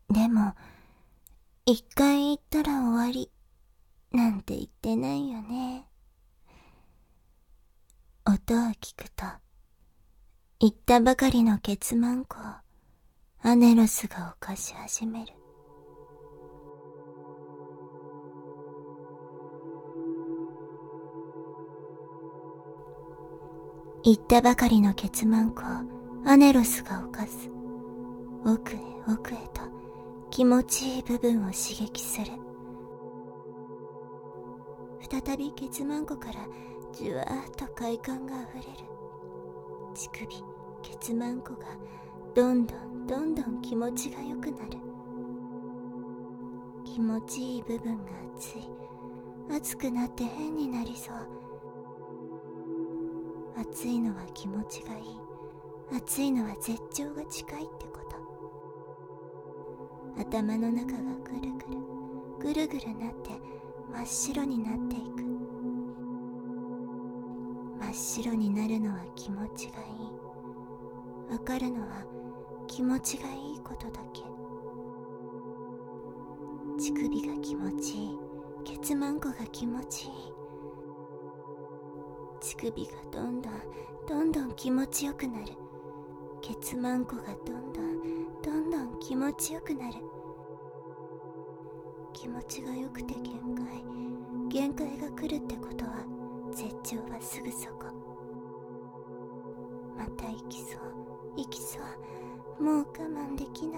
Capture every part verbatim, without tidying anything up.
でも、一回言ったら終わり、なんて言ってないよね。音を聞くと、言ったばかりのケツマンコをアネロスが犯し始める。言ったばかりのケツマンコをアネロスが犯す。奥へ奥へと気持ちいい部分を刺激する。再びケツマンコからじゅわーっと快感があふれる。乳首、ケツマンコがどんどんどんどん気持ちが良くなる。気持ちいい部分が熱い。熱くなって変になりそう。熱いのは気持ちがいい。熱いのは絶頂が近いってこと。頭の中がぐるぐるぐるぐるなって真っ白になっていく。真っ白になるのは気持ちがいい。わかるのは気持ちがいいことだけ。乳首が気持ちいい。ケツマンコが気持ちいい。乳首がどんどんどんどん気持ちよくなる。ケツマンコがどんどんどんどん気持ちよくなる。気持ちが良くて限界。限界が来るってことは絶頂はすぐそこ。また行きそう行きそう。もう我慢できない。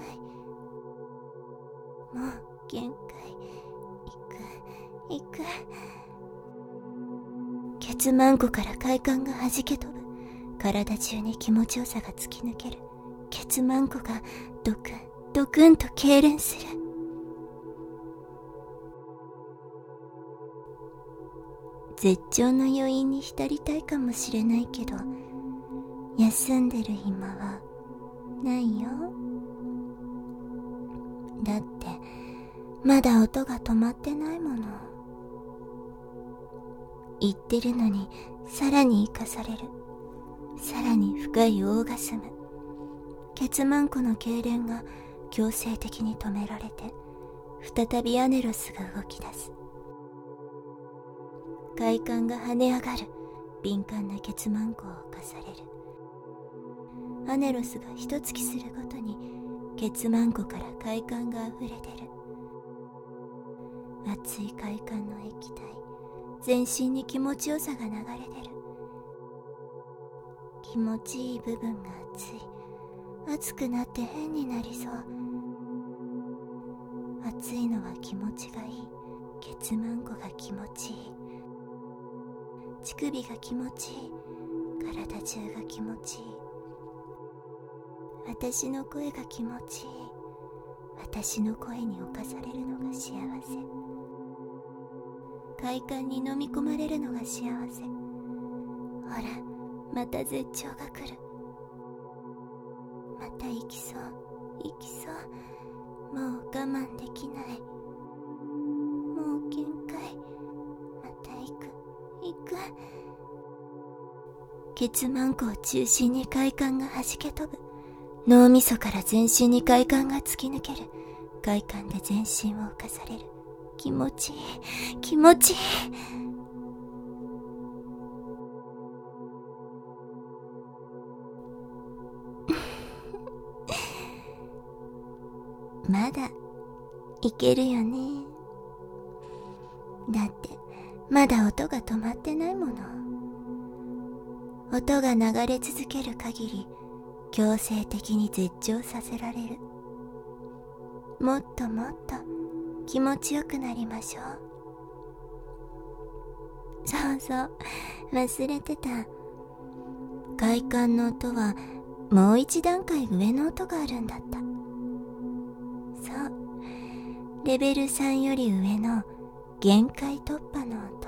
もう限界。行く行く。ケツマンコから快感が弾け飛ぶ。体中に気持ちよさが突き抜ける。ケツマンコがドクンドクンと痙攣する。絶頂の余韻に浸りたいかもしれないけど、休んでる暇はないよ。だってまだ音が止まってないもの。言ってるのにさらに生かされる。さらに深いオーガスム。ケツマンコの痙攣が強制的に止められて、再びアネロスが動き出す。快感が跳ね上がる。敏感なケツマンコを侵される。アネロスが一突きするごとにケツマンコから快感が溢れ出る。熱い快感の液体。全身に気持ちよさが流れ出る。気持ちいい部分が熱い。熱くなって変になりそう。熱いのは気持ちがいい。ケツマンコが気持ちいい。乳首が気持ちいい。体中が気持ちいい。私の声が気持ちいい。私の声に侵されるのが幸せ。快感に飲み込まれるのが幸せ。ほら、また絶頂が来る。また行きそう行きそう。もう我慢できない。もう限界。また行く行く。ケツマンコを中心に快感が弾け飛ぶ。脳みそから全身に快感が突き抜ける。快感で全身を侵される。気持ちいい気持ちいい。まだいけるよね。だってまだ音が止まってないもの。音が流れ続ける限り強制的に絶頂させられる。もっともっと気持ちよくなりましょう。そうそう、忘れてた。快感の音はもう一段階上の音があるんだった。そう、レベルさんより上の限界突破の音。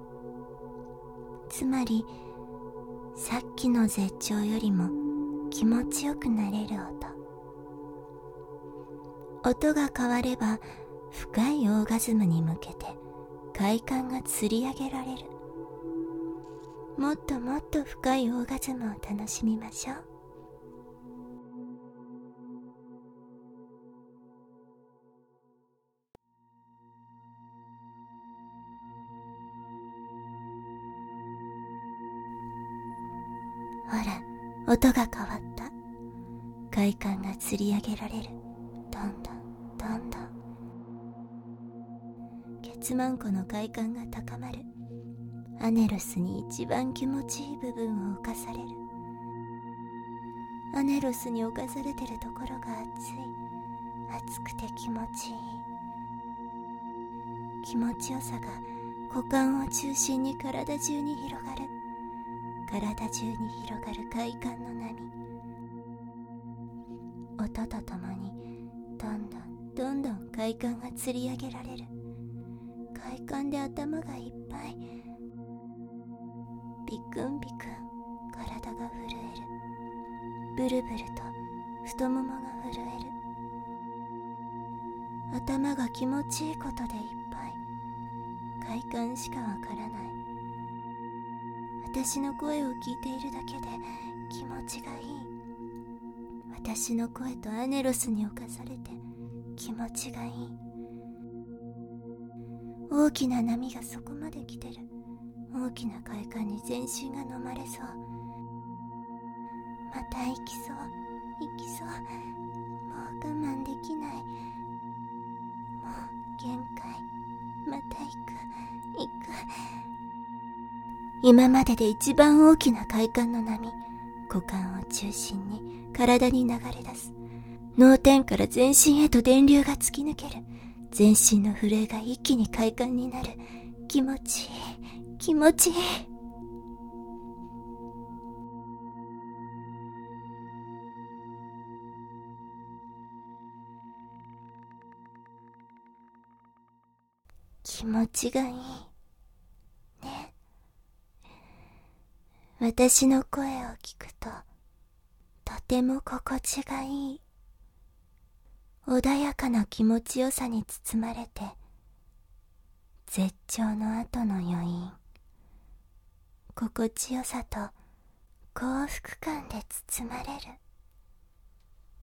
つまりさっきの絶頂よりも気持ちよくなれる音。音が変われば深いオーガズムに向けて快感が釣り上げられる。もっともっと深いオーガズムを楽しみましょう。 ほら、音が変わった。快感が釣り上げられる。どんどんどんどん。ケツマンコの快感が高まる。アネロスに一番気持ちいい部分を侵される。アネロスに侵されてるところが熱い。熱くて気持ちいい。気持ちよさが股間を中心に体中に広がる。体中に広がる快感の波。音とともにどんどんどんどん快感が釣り上げられる。快感で頭がいっぱい。ビクンビクン体が震える。ブルブルと太ももが震える。頭が気持ちいいことでいっぱい。快感しかわからない。私の声を聞いているだけで気持ちがいい。私の声とアネロスに侵されて気持ちがいい。大きな波がそこまで来てる。大きな快感に全身が飲まれそう。また行きそう行きそう。もう我慢できない。もう限界。また行く行く。今までで一番大きな快感の波。股間を中心に体に流れ出す。脳天から全身へと電流が突き抜ける。全身の震えが一気に快感になる。気持ちいい気持ちいい。気持ちがいいね。私の声を聞くととても心地がいい。穏やかな気持ちよさに包まれて、絶頂の後の余韻、心地よさと幸福感で包まれる。